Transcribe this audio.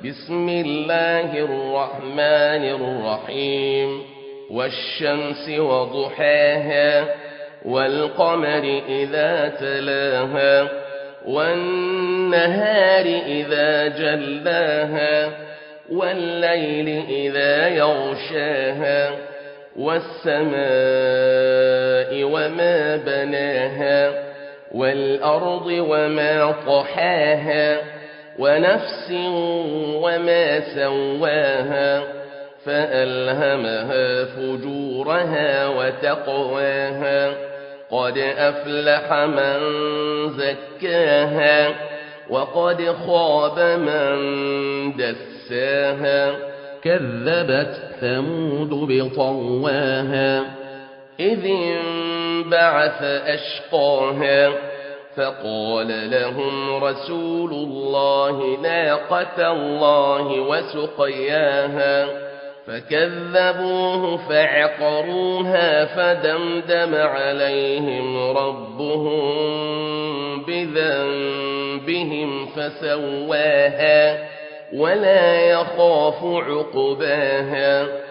بسم الله الرحمن الرحيم والشمس وضحاها والقمر إذا تلاها والنهار إذا جلاها والليل إذا يغشاها والسماء وما بناها والأرض وما طحاها ونفس وما سواها فألهمها فجورها وتقواها قد أفلح من زكاها وقد خاب من دساها كذبت ثمود بطغواها إذ انبعث أشقاها فقال لهم رسول الله ناقة الله وسقياها فكذبوه فعقروها فدمدم عليهم ربهم بذنبهم فسواها ولا يخاف عقباها